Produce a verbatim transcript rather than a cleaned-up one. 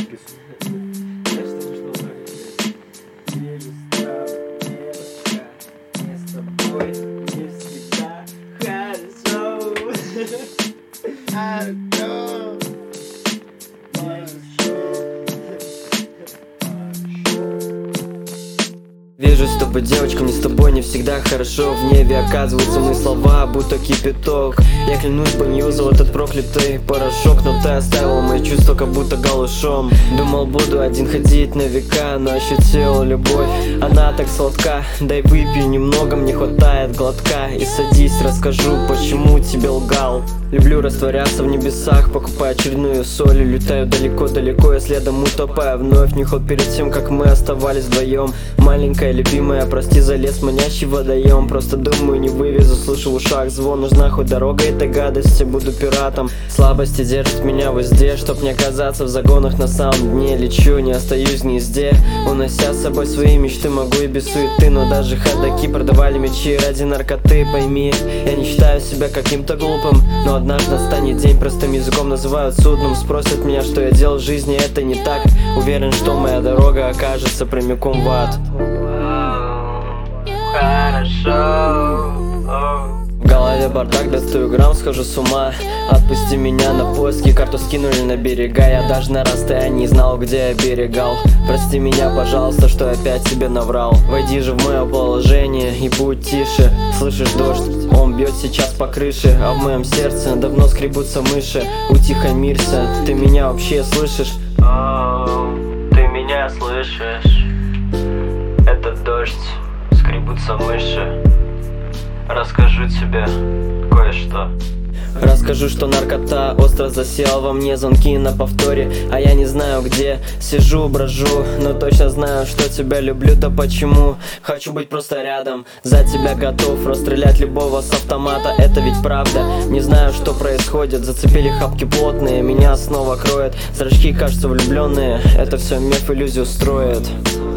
написано. Вижу с тобой, девочка, мне с тобой не всегда хорошо. В небе оказываются мои слова, будто кипяток. Я клянусь, бы не юзал этот проклятый порошок, но ты оставила мои чувства, как будто голышом. Думал, буду один ходить на века, но ощутил любовь, она так сладка. Дай выпью немного, мне хватает глотка. И садись, расскажу, почему тебе лгал. Люблю растворяться в небесах, покупая очередную соль. Летаю далеко-далеко, я следом утопаю вновь. Не ход перед тем, как мы оставались вдвоем. Маленькая любимая, прости за лес, манящий водоем. Просто думаю, не вывезу, слышу в ушах звон. Нужна хоть дорога этой гадости, буду пиратом. Слабости держат меня в узде, чтоб не оказаться в загонах на самом дне. Лечу, не остаюсь в гнезде, унося с собой свои мечты. Могу и без суеты, но даже ходаки продавали мечи ради наркоты. Пойми, я не считаю себя каким-то глупым, но однажды настанет день, простым языком называют судным. Спросят меня, что я делал в жизни, это не так. Уверен, что моя дорога окажется прямиком в ад. Хорошо. В голове бардак, до ста грамм, схожу с ума. Отпусти меня на поиски, карту скинули на берега. Я даже на расстоянии знал, где я берегал. Прости меня, пожалуйста, что опять тебе наврал. Войди же в мое положение и будь тише. Слышишь дождь, он бьет сейчас по крыше, а в моем сердце давно скребутся мыши. Утихомирься, ты меня вообще слышишь? О, ты меня слышишь? Этот дождь, скребутся мыши. Расскажу тебе кое-что. Расскажу, что наркота остро засела во мне, звонки на повторе, а я не знаю где. Сижу, брожу, но точно знаю, что тебя люблю. Да почему? Хочу быть просто рядом, за тебя готов расстрелять любого с автомата. Это ведь правда, не знаю, что происходит. Зацепили хапки плотные, меня снова кроет. Зрачки кажутся влюбленные, это все миф, иллюзию строит.